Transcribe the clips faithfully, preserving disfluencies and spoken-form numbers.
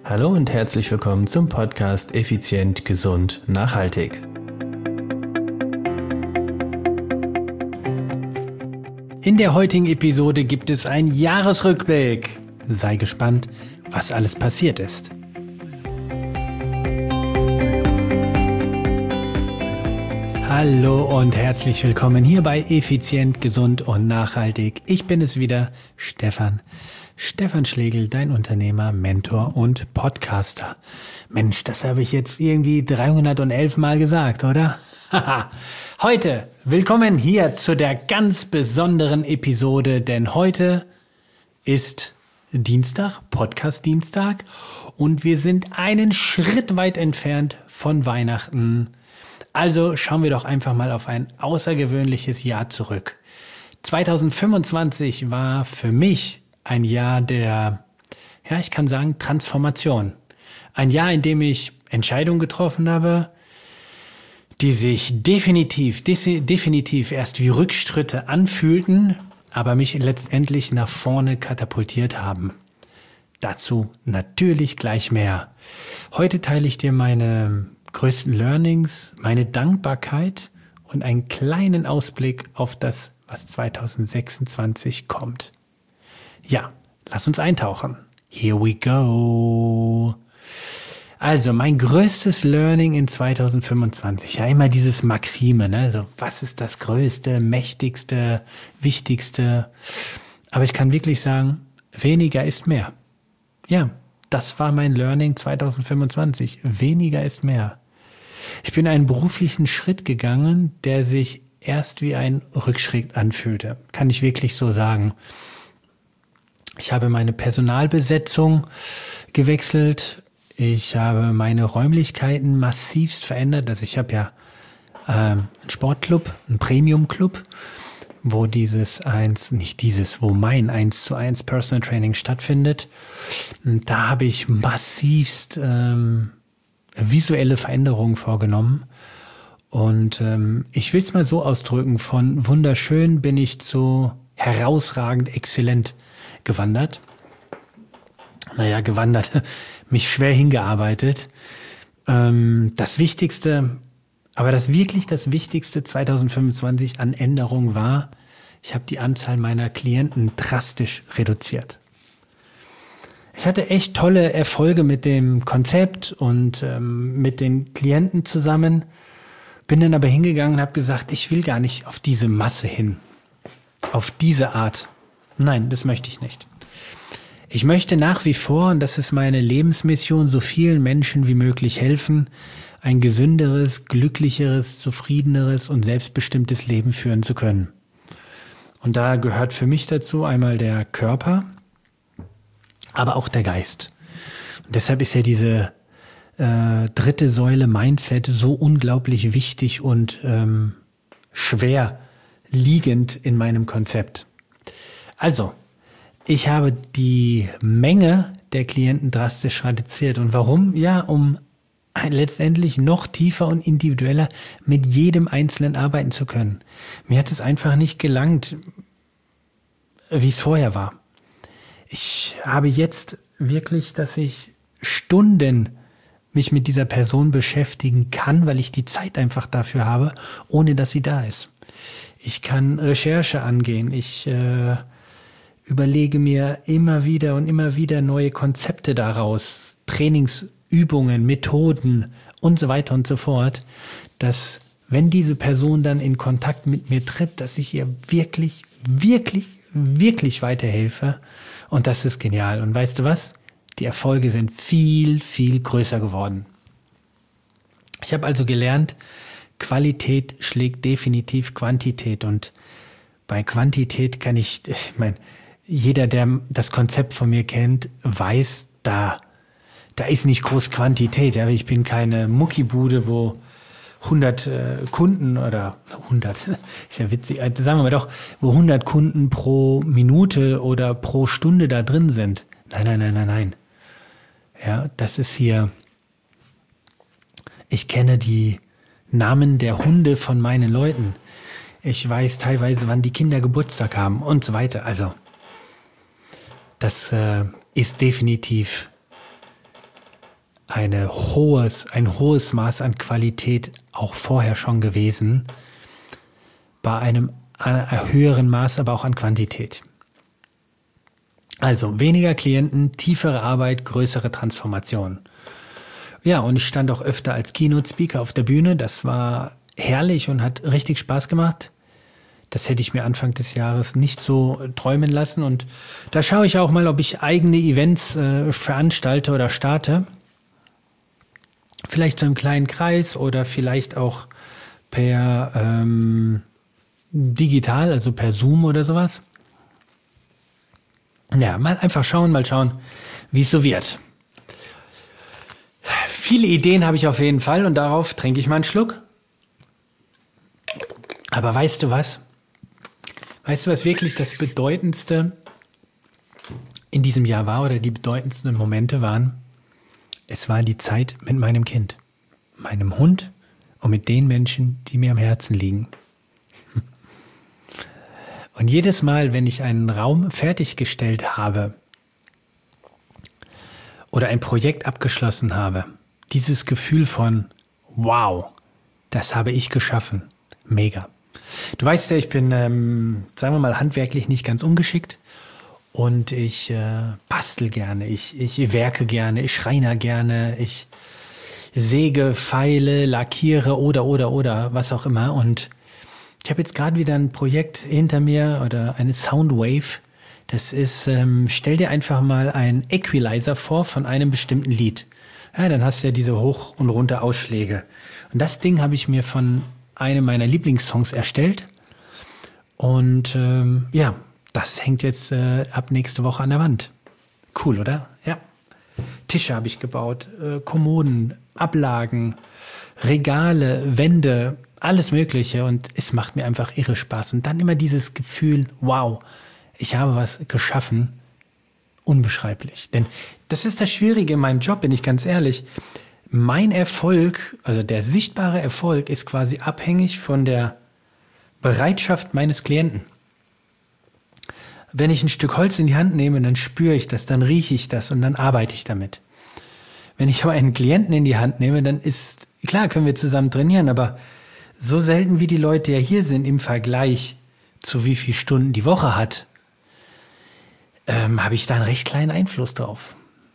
Hallo und herzlich willkommen zum Podcast Effizient, Gesund, Nachhaltig. In der heutigen Episode gibt es einen Jahresrückblick. Sei gespannt, was alles passiert ist. Hallo und herzlich willkommen hier bei Effizient, Gesund und Nachhaltig. Ich bin es wieder, Stefan. Stefan Schlegel, dein Unternehmer, Mentor und Podcaster. Mensch, das habe ich jetzt irgendwie dreihundertelf Mal gesagt, oder? Haha. Heute, willkommen hier zu der ganz besonderen Episode, denn heute ist Dienstag, Podcast-Dienstag, und wir sind einen Schritt weit entfernt von Weihnachten. Also schauen wir doch einfach mal auf ein außergewöhnliches Jahr zurück. zwanzig fünfundzwanzig war für mich ein Jahr der, ja, ich kann sagen, Transformation. Ein Jahr, in dem ich Entscheidungen getroffen habe, die sich definitiv, definitiv erst wie Rückschritte anfühlten, aber mich letztendlich nach vorne katapultiert haben. Dazu natürlich gleich mehr. Heute teile ich dir meine größten Learnings, meine Dankbarkeit und einen kleinen Ausblick auf das, was zwanzig sechsundzwanzig kommt. Ja, lass uns eintauchen. Here we go. Also, mein größtes Learning in zwanzig fünfundzwanzig. Ja, immer dieses Maxime, ne? So, was ist das Größte, Mächtigste, Wichtigste? Aber ich kann wirklich sagen, weniger ist mehr. Ja, das war mein Learning zwanzig fünfundzwanzig. Weniger ist mehr. Ich bin einen beruflichen Schritt gegangen, der sich erst wie ein Rückschritt anfühlte. Kann ich wirklich so sagen. Ich habe meine Personalbesetzung gewechselt. Ich habe meine Räumlichkeiten massivst verändert. Also ich habe ja äh, einen Sportclub, einen Premium-Club, wo dieses eins, nicht dieses, wo mein eins zu eins Personal Training stattfindet. Und da habe ich massivst ähm, visuelle Veränderungen vorgenommen. Und ähm, ich will es mal so ausdrücken, von wunderschön bin ich zu herausragend exzellent gewandert. Naja, gewandert, mich schwer hingearbeitet. Ähm, das Wichtigste, aber das wirklich das Wichtigste zwanzig fünfundzwanzig an Änderung war, ich habe die Anzahl meiner Klienten drastisch reduziert. Ich hatte echt tolle Erfolge mit dem Konzept und ähm, mit den Klienten zusammen, bin dann aber hingegangen und habe gesagt, ich will gar nicht auf diese Masse hin, auf diese Art. Nein, das möchte ich nicht. Ich möchte nach wie vor, und das ist meine Lebensmission, so vielen Menschen wie möglich helfen, ein gesünderes, glücklicheres, zufriedeneres und selbstbestimmtes Leben führen zu können. Und da gehört für mich dazu einmal der Körper, aber auch der Geist. Und deshalb ist ja diese äh, dritte Säule Mindset so unglaublich wichtig und ähm, schwer liegend in meinem Konzept. Also, ich habe die Menge der Klienten drastisch reduziert. Und warum? Ja, um letztendlich noch tiefer und individueller mit jedem Einzelnen arbeiten zu können. Mir hat es einfach nicht gelangt, wie es vorher war. Ich habe jetzt wirklich, dass ich Stunden mich mit dieser Person beschäftigen kann, weil ich die Zeit einfach dafür habe, ohne dass sie da ist. Ich kann Recherche angehen. Ich äh, überlege mir immer wieder und immer wieder neue Konzepte daraus, Trainingsübungen, Methoden und so weiter und so fort, dass wenn diese Person dann in Kontakt mit mir tritt, dass ich ihr wirklich, wirklich, wirklich weiterhelfe. Und das ist genial. Und weißt du was? Die Erfolge sind viel, viel größer geworden. Ich habe also gelernt, Qualität schlägt definitiv Quantität. Und bei Quantität kann ich, ich meine, jeder, der das Konzept von mir kennt, weiß, da, da ist nicht groß Quantität. Ja? Ich bin keine Muckibude, wo hundert äh, Kunden oder hundert, ist ja witzig, sagen wir mal doch, wo hundert Kunden pro Minute oder pro Stunde da drin sind. Nein, nein, nein, nein, nein. Ja, das ist hier, ich kenne die Namen der Hunde von meinen Leuten. Ich weiß teilweise, wann die Kinder Geburtstag haben und so weiter. Also, das äh, ist definitiv eine hohes, ein hohes Maß an Qualität auch vorher schon gewesen, bei einem, einem höheren Maß aber auch an Quantität. Also weniger Klienten, tiefere Arbeit, größere Transformation. Ja, und ich stand auch öfter als Keynote-Speaker auf der Bühne. Das war herrlich und hat richtig Spaß gemacht. Das hätte ich mir Anfang des Jahres nicht so träumen lassen. Und da schaue ich auch mal, ob ich eigene Events äh, veranstalte oder starte. Vielleicht so im kleinen Kreis oder vielleicht auch per ähm, digital, also per Zoom oder sowas. Ja, mal einfach schauen, mal schauen, wie es so wird. Viele Ideen habe ich auf jeden Fall und darauf trinke ich mal einen Schluck. Aber weißt du was? Weißt du, was wirklich das Bedeutendste in diesem Jahr war oder die bedeutendsten Momente waren? Es war die Zeit mit meinem Kind, meinem Hund und mit den Menschen, die mir am Herzen liegen. Und jedes Mal, wenn ich einen Raum fertiggestellt habe oder ein Projekt abgeschlossen habe, dieses Gefühl von, wow, das habe ich geschaffen, mega. Du weißt ja, ich bin, ähm, sagen wir mal, handwerklich nicht ganz ungeschickt und ich äh, bastel gerne, ich, ich werke gerne, ich schreiner gerne, ich säge, feile, lackiere oder, oder, oder, was auch immer. Und ich habe jetzt gerade wieder ein Projekt hinter mir oder eine Soundwave. Das ist, ähm, stell dir einfach mal einen Equalizer vor von einem bestimmten Lied. Ja, dann hast du ja diese Hoch- und Runter-Ausschläge. Und das Ding habe ich mir von einem meiner Lieblingssongs erstellt. Und ähm, ja, das hängt jetzt äh, ab nächste Woche an der Wand. Cool, oder? Ja. Tische habe ich gebaut, äh, Kommoden, Ablagen, Regale, Wände, alles Mögliche. Und es macht mir einfach irre Spaß. Und dann immer dieses Gefühl, wow, ich habe was geschaffen. Unbeschreiblich. Denn das ist das Schwierige in meinem Job, bin ich ganz ehrlich. Mein Erfolg, also der sichtbare Erfolg, ist quasi abhängig von der Bereitschaft meines Klienten. Wenn ich ein Stück Holz in die Hand nehme, dann spüre ich das, dann rieche ich das und dann arbeite ich damit. Wenn ich aber einen Klienten in die Hand nehme, dann ist, klar können wir zusammen trainieren, aber so selten wie die Leute ja hier sind im Vergleich zu wie viele Stunden die Woche hat, ähm, habe ich da einen recht kleinen Einfluss drauf.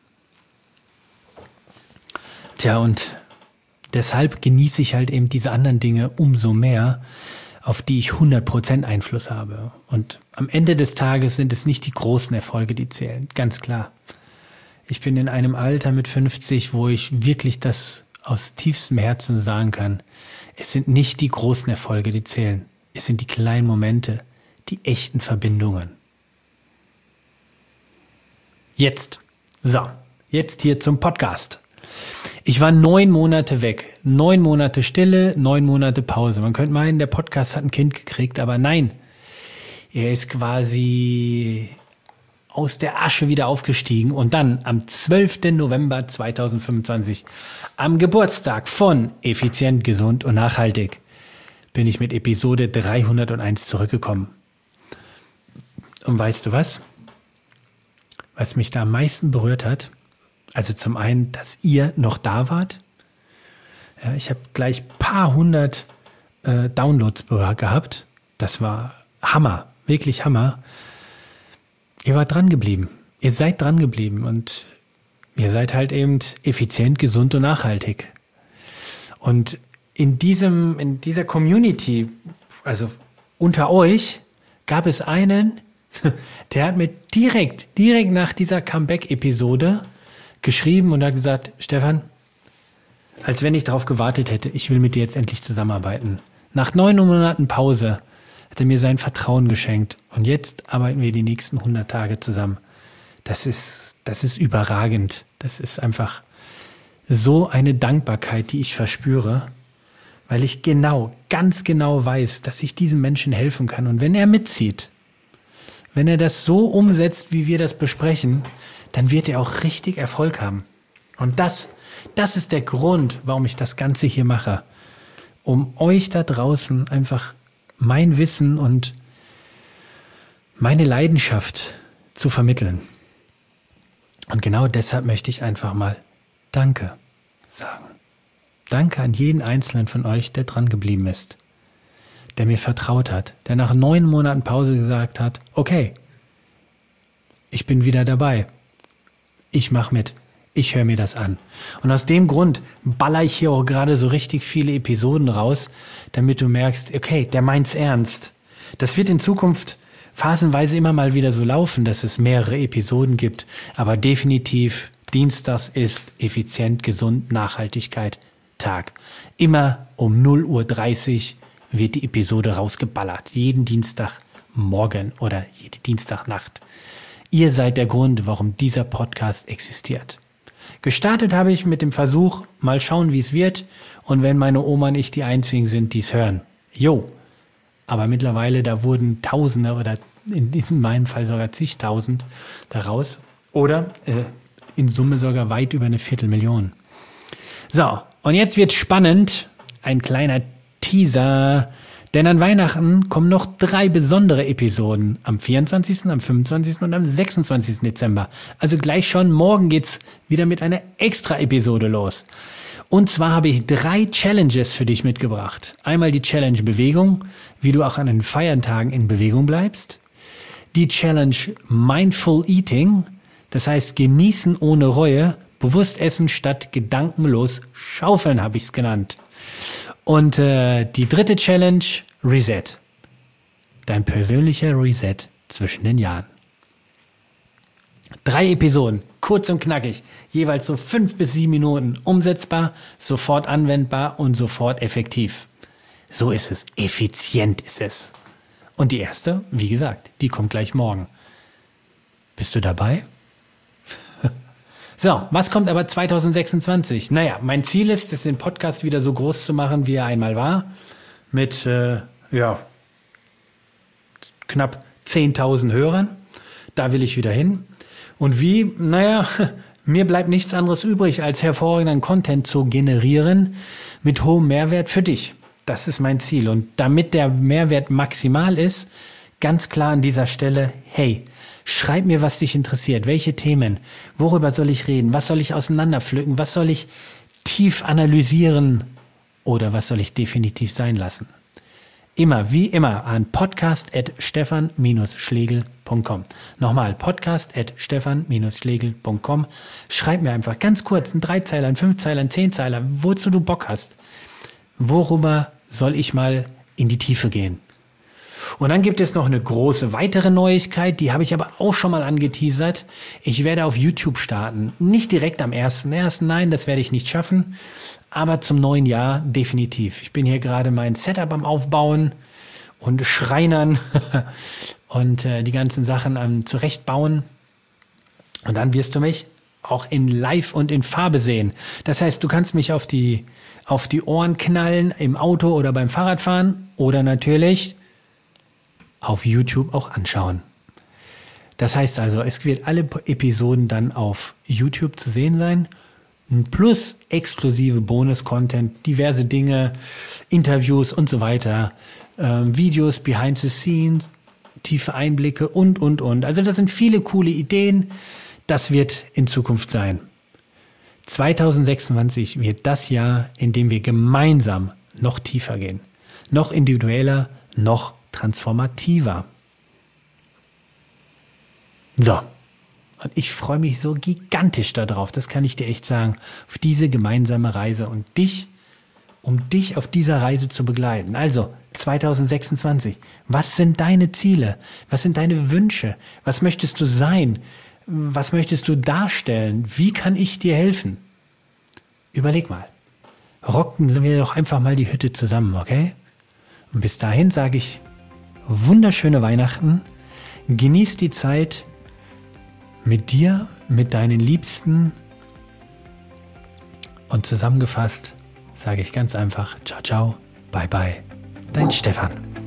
Tja, und deshalb genieße ich halt eben diese anderen Dinge umso mehr, auf die ich hundert Prozent Einfluss habe. Und am Ende des Tages sind es nicht die großen Erfolge, die zählen, ganz klar. Ich bin in einem Alter mit fünfzig, wo ich wirklich das aus tiefstem Herzen sagen kann. Es sind nicht die großen Erfolge, die zählen. Es sind die kleinen Momente, die echten Verbindungen. Jetzt, so, jetzt hier zum Podcast. Ich war neun Monate weg, neun Monate Stille, neun Monate Pause. Man könnte meinen, der Podcast hat ein Kind gekriegt, aber nein. Er ist quasi aus der Asche wieder aufgestiegen und dann am zwölften November zweitausendfünfundzwanzig, am Geburtstag von Effizient, Gesund und Nachhaltig, bin ich mit Episode dreihunderteins zurückgekommen. Und weißt du was? Was mich da am meisten berührt hat, also zum einen, dass ihr noch da wart. Ja, ich habe gleich ein paar hundert äh, Downloads gehabt. Das war Hammer, wirklich Hammer. Ihr wart dran geblieben. Ihr seid dran geblieben und ihr seid halt eben effizient, gesund und nachhaltig. Und in diesem, in dieser Community, also unter euch, gab es einen, der hat mir direkt, direkt nach dieser Comeback-Episode geschrieben und hat gesagt, Stefan, als wenn ich darauf gewartet hätte, ich will mit dir jetzt endlich zusammenarbeiten. Nach neun Monaten Pause hat er mir sein Vertrauen geschenkt und jetzt arbeiten wir die nächsten hundert Tage zusammen. Das ist, das ist überragend. Das ist einfach so eine Dankbarkeit, die ich verspüre, weil ich genau, ganz genau weiß, dass ich diesem Menschen helfen kann. Und wenn er mitzieht, wenn er das so umsetzt, wie wir das besprechen, dann wird er auch richtig Erfolg haben. Und das, das ist der Grund, warum ich das Ganze hier mache. Um euch da draußen einfach mein Wissen und meine Leidenschaft zu vermitteln. Und genau deshalb möchte ich einfach mal Danke, sagen. Danke an jeden Einzelnen von euch, der dran geblieben ist, der mir vertraut hat, der nach neun Monaten Pause gesagt hat, okay, ich bin wieder dabei, ich mache mit, ich höre mir das an. Und aus dem Grund baller ich hier auch gerade so richtig viele Episoden raus, damit du merkst, okay, der meint's ernst. Das wird in Zukunft phasenweise immer mal wieder so laufen, dass es mehrere Episoden gibt, aber definitiv Dienstags ist effizient, gesund, Nachhaltigkeit, Tag. Immer um null Uhr dreißig wird die Episode rausgeballert. Jeden Dienstagmorgen oder jede Dienstagnacht. Ihr seid der Grund, warum dieser Podcast existiert. Gestartet habe ich mit dem Versuch, mal schauen, wie es wird. Und wenn meine Oma und ich die Einzigen sind, die es hören. Jo. Aber mittlerweile, da wurden Tausende oder in diesem meinem Fall sogar zigtausend daraus. Oder äh, in Summe sogar weit über eine Viertelmillion. So, und jetzt wird spannend. Ein kleiner Teaser. Denn an Weihnachten kommen noch drei besondere Episoden. Am vierundzwanzigsten, am fünfundzwanzigsten und am sechsundzwanzigsten Dezember. Also gleich schon morgen geht's wieder mit einer Extra-Episode los. Und zwar habe ich drei Challenges für dich mitgebracht. Einmal die Challenge Bewegung, wie du auch an den Feiertagen in Bewegung bleibst. Die Challenge Mindful Eating, das heißt genießen ohne Reue, bewusst essen statt gedankenlos schaufeln, habe ich es genannt. Und äh, die dritte Challenge, Reset. Dein persönlicher Reset zwischen den Jahren. Drei Episoden, kurz und knackig, jeweils so fünf bis sieben Minuten, umsetzbar, sofort anwendbar und sofort effektiv. So ist es, effizient ist es. Und die erste, wie gesagt, die kommt gleich morgen. Bist du dabei? So, was kommt aber zwanzig sechsundzwanzig? Naja, mein Ziel ist es, den Podcast wieder so groß zu machen, wie er einmal war. Mit, äh, ja, knapp zehntausend Hörern. Da will ich wieder hin. Und wie? Naja, mir bleibt nichts anderes übrig, als hervorragenden Content zu generieren mit hohem Mehrwert für dich. Das ist mein Ziel. Und damit der Mehrwert maximal ist, ganz klar an dieser Stelle, hey, schreib mir, was dich interessiert. Welche Themen? Worüber soll ich reden? Was soll ich auseinanderpflücken? Was soll ich tief analysieren? Oder was soll ich definitiv sein lassen? Immer, wie immer, an podcast at stefan schlegel punkt com. Nochmal, podcast at stefan schlegel punkt com. Schreib mir einfach ganz kurz, ein Dreizeiler, ein Fünfzeiler, ein Zehnzeiler, wozu du Bock hast. Worüber soll ich mal in die Tiefe gehen? Und dann gibt es noch eine große weitere Neuigkeit, die habe ich aber auch schon mal angeteasert. Ich werde auf YouTube starten. Nicht direkt am ersten ersten, nein, das werde ich nicht schaffen. Aber zum neuen Jahr definitiv. Ich bin hier gerade mein Setup am Aufbauen und Schreinern und äh, die ganzen Sachen am Zurechtbauen. Und dann wirst du mich auch in Live und in Farbe sehen. Das heißt, du kannst mich auf die, auf die Ohren knallen im Auto oder beim Fahrradfahren oder natürlich auf YouTube auch anschauen. Das heißt also, es wird alle Episoden dann auf YouTube zu sehen sein, plus exklusive Bonus-Content, diverse Dinge, Interviews und so weiter, äh, Videos behind the scenes, tiefe Einblicke und, und, und. Also das sind viele coole Ideen. Das wird in Zukunft sein. zwanzig sechsundzwanzig wird das Jahr, in dem wir gemeinsam noch tiefer gehen, noch individueller, noch transformativer. So, und ich freue mich so gigantisch darauf, das kann ich dir echt sagen, auf diese gemeinsame Reise und dich, um dich auf dieser Reise zu begleiten. Also, zwanzig sechsundzwanzig, was sind deine Ziele? Was sind deine Wünsche? Was möchtest du sein? Was möchtest du darstellen? Wie kann ich dir helfen? Überleg mal. Rocken wir doch einfach mal die Hütte zusammen, okay? Und bis dahin sage ich, wunderschöne Weihnachten, genieß die Zeit mit dir, mit deinen Liebsten und zusammengefasst sage ich ganz einfach, ciao, ciao, bye, bye, dein Stefan.